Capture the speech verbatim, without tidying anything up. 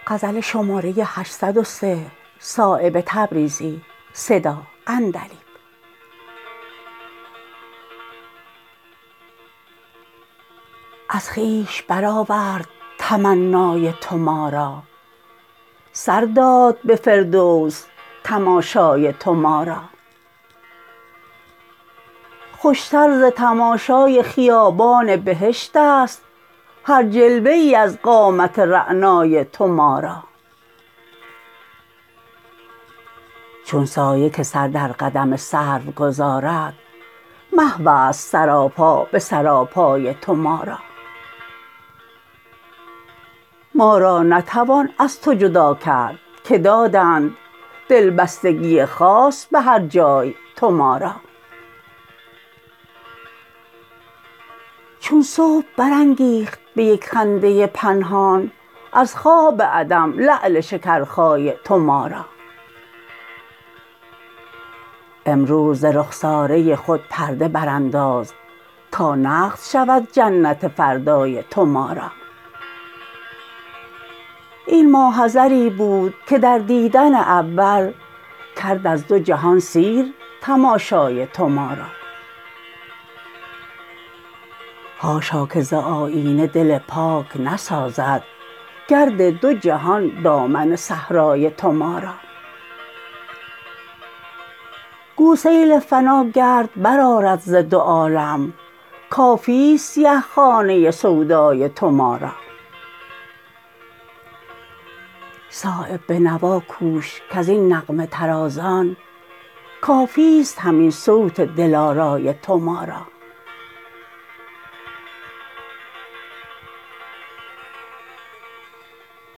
غزل شماره هشتصد و سه صایب تبریزی صدا عندلیب. از خویش برآورد تمنای تو ما را، سر داد به فردوس تماشای تو ما را. خوشتر ز تماشای خیابان بهشت است هر جلوه ای از قامت رعنای تو ما را. چون سایه که سر در قدم سرو گذارد، محو است سراپا به سراپای تو ما را. ما را نتوان از تو جدا کرد که دادند دلبستگی خاص به هر جای تو ما را. چون صبح برانگیخت به یک خنده پنهان از خواب عدم لعل شکرخای تو ما را. امروز ز رخساره خود پرده برانداز تا نقد شود جنت فردای تو ما را. این ماحضری بود که در دیدن اول کرد از دو جهان سیر تماشای تو ما را. حاشا که ز آیینه دل پاک نسازد گرد دو جهان دامن صحرای تو ما را. گو سیل فنا گرد برآرد ز دو عالم، کافی است سیه خانه سودای تو ما را. صایب به نوا کوش کزین نغمه طرازان، کافی است همین صوت دلارای تو ما را.